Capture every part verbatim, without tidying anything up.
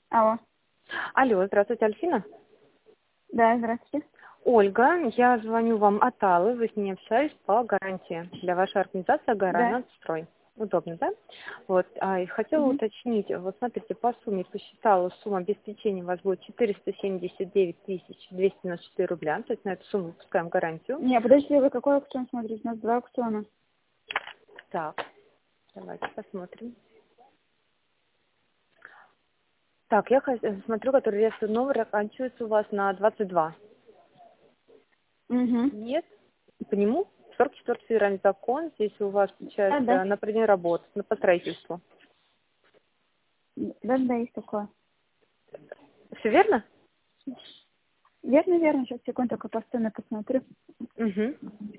Алло. Алло, здравствуйте, Альфина. Да, здравствуйте. Ольга, я звоню вам от Аллы, вы с ней общались по гарантии для вашей организации Да. «Гарант Строй». Удобно, да? Вот, а, и хотела Угу. уточнить, вот смотрите, по сумме посчитала, сумма обеспечения у вас будет четыреста семьдесят девять тысяч двести девяносто четыре рубля, то есть на эту сумму выпускаем гарантию. Не, подождите, вы какой аукцион смотрите? У нас два аукциона. Так, давайте посмотрим. Так, я хо- смотрю, который реестр номер оканчивается у вас на двадцать два. Угу. Нет, по нему сорок четвёртый федеральный закон, здесь у вас Да, да. получается на проведение работ, на по строительству. Да, да, есть такое. Все верно? Верно, верно. Сейчас, секунду, только по сцене посмотрю. Угу.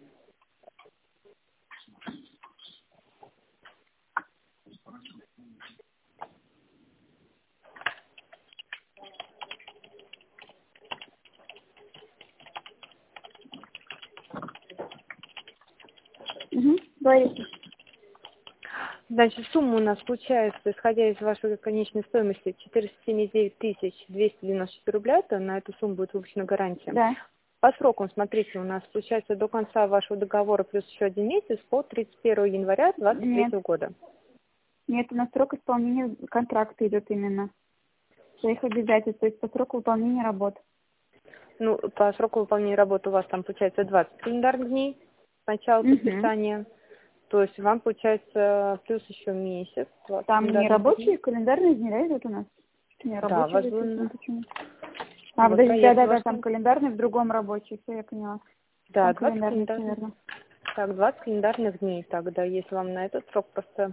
Угу. Говорите. Значит, сумма у нас получается, исходя из вашей конечной стоимости, четыреста семьдесят девять тысяч двести девяносто четыре рубля, то на эту сумму будет выпущена гарантия. Да. По срокам, смотрите, у нас получается до конца вашего договора плюс еще один месяц по тридцать первого января двадцать Нет. третьего года. Нет, у нас срок исполнения контракта идет именно. Своих обязательств, то есть по сроку выполнения работ. Ну, по сроку выполнения работы у вас там получается двадцать календарных дней с начала Угу. подписания. То есть вам получается плюс еще месяц, двадцать Там не календарных дней. рабочие календарные дни, да, идут у нас? Не, Да, рабочие записаны возможно. почему? А, Вот подождите, да, проект да, да, ваш. там календарный, в другом рабочий, все, я поняла. Да, Там двадцать календарный, все календарных. верно. Так, двадцать календарных дней. Тогда, если вам на этот срок просто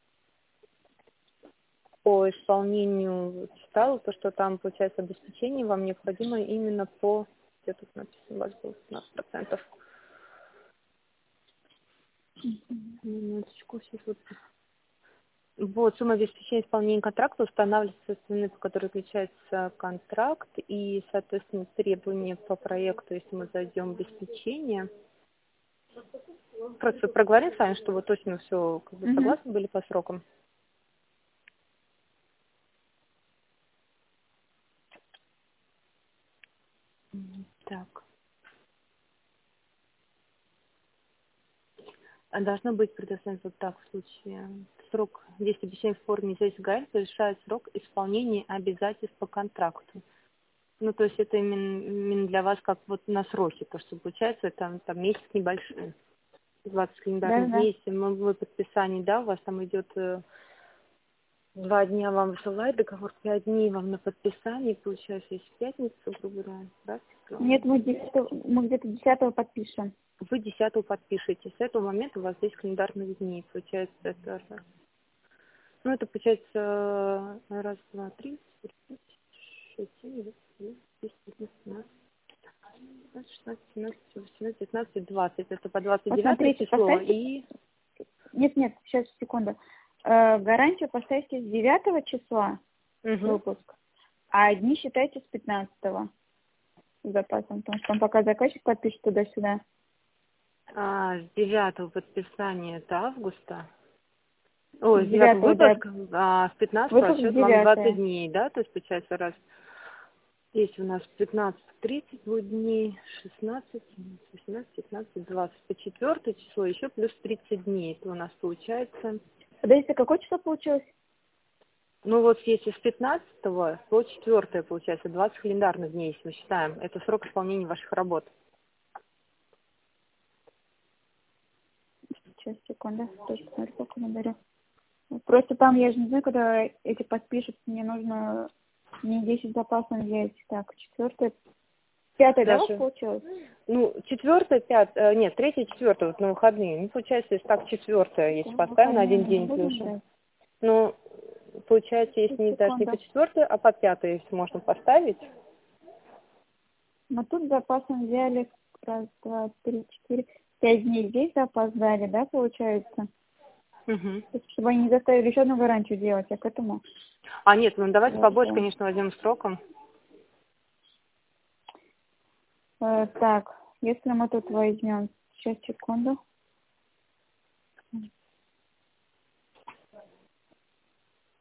по исполнению читала, то, что там получается обеспечение, вам необходимо именно по, где тут написано, у вас было пятнадцать процентов. Минуточку, сейчас вот. Вот, сумма обеспечения исполнения контракта устанавливается цены, по которой заключается контракт, и, соответственно, требования по проекту, если мы зайдем в обеспечение. Просто проговорим с вами, чтобы точно все как бы Угу. согласны были по срокам. М, Так. А должно быть предоставлено вот так в случае. Срок действия обещания в форме здесь гарантии решает срок исполнения обязательств по контракту. Ну, то есть это именно, именно для вас как вот на сроки, то, что получается там, там месяц небольшой, двадцать Да, календарных да. дней, если мы вы подписание, да, у вас там идет э, два дня вам высылают договор, пять дней вам на подписание, получается, если в пятницу, грубо говоря, да, Нет, мы, десятого, мы где-то десятого подпишем. вы десятого подпишете. С этого момента у вас здесь календарных дней, получается, это раз. Ну, это получается э, раз, два, три, четыре, пять, шесть, семь, восемь, девять, десять, одиннадцать, двенадцать, шестнадцать, семнадцать, восемнадцать, девятнадцать, двадцать. Это по двадцать Вот девятое смотрите, число поставьте... и... Нет, нет, сейчас, секунду. Э, гарантию поставьте с девятого числа Угу. выпуск, а дни считайте с пятнадцатого с запасом, потому что он пока заказчик подпишет туда-сюда. А, с девятого подписания это августа. С Ой, с девятого девятого, да, выпуска, а с пятнадцатого выпуск отсчет вам двадцать девятое. дней, да? То есть получается раз. Здесь у нас пятнадцать тридцать будет дней, шестнадцать, восемнадцать, пятнадцать, двадцать. По четвертое число еще плюс тридцать дней. Это у нас получается. Подождите, какое число получилось? Ну вот если с пятнадцатого по четвертое получается двадцать календарных дней, если мы считаем. Это срок исполнения ваших работ. Сейчас, секунду, тоже посмотрю по календарю. Просто там, я же не знаю, когда эти подпишут, мне нужно не десять запасов взять. Так, четвертое, пятое, да, у вас Даже, получилось? ну, четвертое, пятое, нет, третье, четвертое, вот на выходные. Ну, получается, если так четвертое, если В поставим на выходные один мы не день будем плюс. брать. Ну, получается, Сейчас, если не даже не по секунду. четвертое, а по пятое, если можно поставить. Мы тут запасом взяли раз, два, три, четыре, пять дней. Здесь запас дали, да, получается? Угу. То есть, чтобы они не заставили еще одну гарантию делать, я к этому. А нет, ну давайте побольше, Хорошо. конечно, возьмем сроком. Э, так, если мы тут возьмем, сейчас, секунду.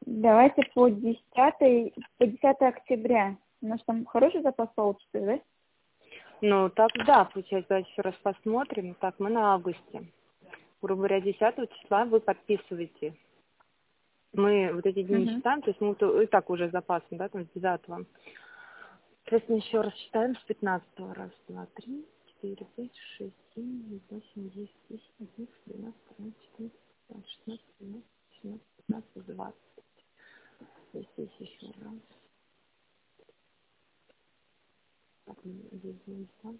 Давайте по десятое, по десятое октября. У нас там хороший запас получится, да? Ну, так, да, получается, давайте еще раз посмотрим. Так, мы на августе. Грубо говоря, десятого числа вы подписываете. Мы вот эти дни не Угу. считаем, то есть мы то- и так уже с запасом, да, там с девятого. Сейчас мы еще раз считаем с пятнадцатого. Раз, два, три, четыре, пять, шесть, семь, восемь, девять, десять, одиннадцать, двенадцать, тринадцать, четырнадцать, пятнадцать, шестнадцать, семнадцать, семнадцать, пятнадцать, двадцать. Здесь еще раз. Так, здесь не знаю.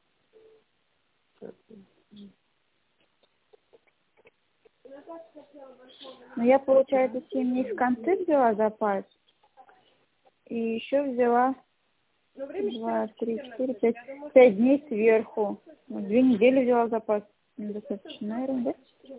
Ну, я, получается, семь дней в конце взяла запас. И еще взяла два, три, четыре, пять, пять дней сверху. Ну, две недели взяла запас. Ну, достаточно, наверное, да?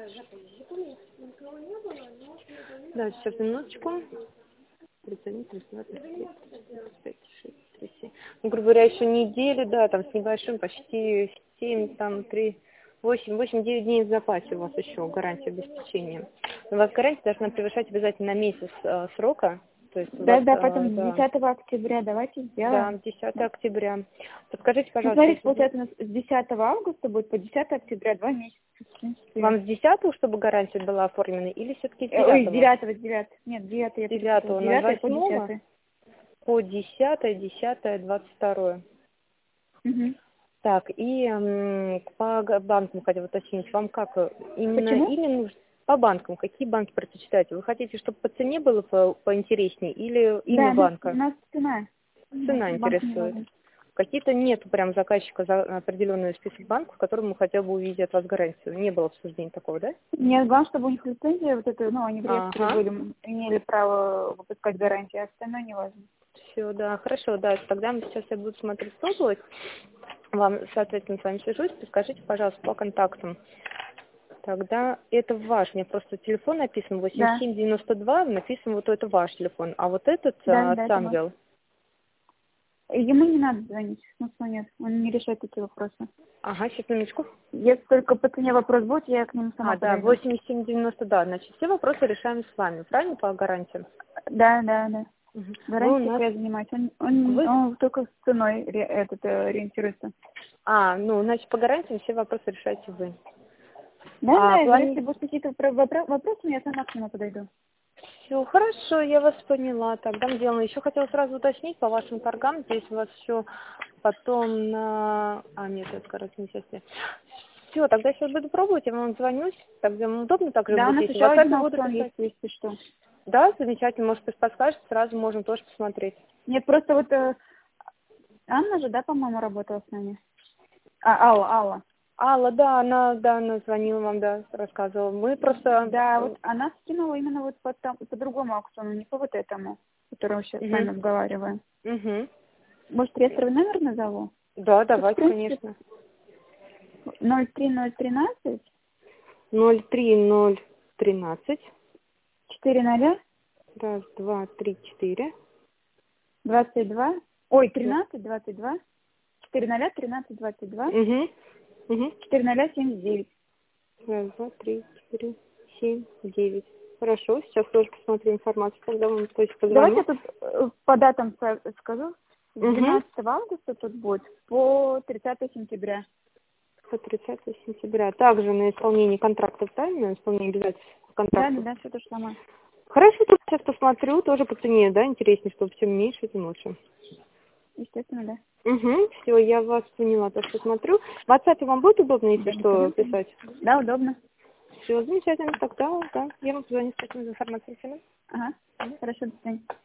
Да, сейчас минуточку. тридцать один, тридцать два, тридцать три, тридцать пять, шесть, тридцать семь. Ну, грубо говоря, еще недели, да, там с небольшим, почти семь, там три, восемь, восемь-девять дней в запасе у вас еще гарантия обеспечения. У вас гарантия должна превышать обязательно месяц э, срока. То есть у Да, вас, да, э, потом да, десятого октября давайте да, сделаем. десятого октября. Подскажите, Ну, пожалуйста, смотрите, если вы- получается, у нас с десятого августа будет по десятое октября, два месяца. В принципе. вам с десятого, чтобы гарантия была оформлена, или все-таки с Э, Ой, с девятого? девятого, с девятого. Нет, девятое я перепутала. девятого С на девятое по восьмого десятое. по десятое, десятое, двадцать второе. Угу. Так, и м, по г- банкам хотела уточнить, вам как, э, именно Почему? или нужно по банкам, какие банки предпочитаете? Вы хотите, чтобы по цене было по, поинтереснее или имя Да, нас, банка? нас цена. Нет, Цена банк не интересует. важен. Какие-то нет прям заказчика за определенный список банков, в котором мы хотя бы увидеть от вас гарантию. Не было обсуждения такого, да? Нет, главное, чтобы у них лицензия вот эта, ну, они в реестре Ага. были, имели право выпускать гарантии, а остальное не важно. Все, да, хорошо, да, тогда мы сейчас я буду смотреть, пробовать. Вам, соответственно, с вами свяжусь. Скажите, пожалуйста, по контактам. Тогда это ваш. У меня просто телефон написан восемь Да, семь девяносто два, написан вот это ваш телефон. А вот этот да, а, да, это мой. Самвел. Ему не надо звонить, смысла нет, он не решает эти вопросы. Ага, сейчас минуточку. Если только по цене вопрос будет, я к нему сама А, да, подойду. восемь семь девяносто, да. Значит, все вопросы решаем с вами, правильно, по гарантиям? Да, да, да. Угу. Вы у Гарантия нас... я занимаюсь. Он, он, Вы... он только с ценой ре- этот, э, ориентируется. А, ну, значит, по гарантиям все вопросы решаете вы. Да, А, да, в плане... если будут какие-то про- вопро- вопросы, я сама к нему подойду. Все, хорошо, я вас поняла. Тогда мы делаем. Еще хотела сразу уточнить по вашим торгам. Здесь у вас еще потом на... А, нет, это как раз не сейчас. Все, тогда сейчас буду пробовать, я вам звонюсь. Тогда вам удобно также Да, у будет, нас если в еще один WhatsApp буду аукцион писать. есть, если что. Да, замечательно, может, быть, подскажете, сразу можем тоже посмотреть. Нет, просто вот э, Анна же, да, по-моему, работала с нами. А, Алла, Алла. Алла, да, она, да, она звонила вам, да, рассказывала. Мы просто... Да, вот она скинула именно вот по, там, по другому аукциону, не по вот этому, который мы сейчас с вами Угу. обговариваем. Угу. Может, реестровый номер назову? Да, Тут, в давайте, принципе, конечно. ноль три ноль тринадцать ноль три ноль тринадцать. четыре ноль Раз, два, три, четыре. двадцать два. Ой, Да. тринадцать двадцать два. четыре ноль тринадцать двадцать два. Угу. Угу. четыре ноль семьдесят девять. Раз, два, три, четыре, семь, девять. Хорошо, сейчас тоже посмотрю информацию, когда вам, то есть, Давайте позвоню. я тут э, по датам ска- скажу. С Угу. двенадцатого августа тут будет по тридцатое сентября. По тридцатое сентября. Также на исполнение контрактов, правильно? На исполнение обязательств по Да, да, контракту. да, все то же самое. Хорошо, тут сейчас посмотрю, тоже по цене, да, интереснее, чтобы тем меньше, тем лучше. Естественно, да. Угу, все, я вас поняла, то, что смотрю. В WhatsApp вам будет удобно, если Да, что, понятно. писать? Да, удобно. Все, замечательно, тогда, да, я вам позвоню с такой информацией. Ага. Хорошо, до свидания.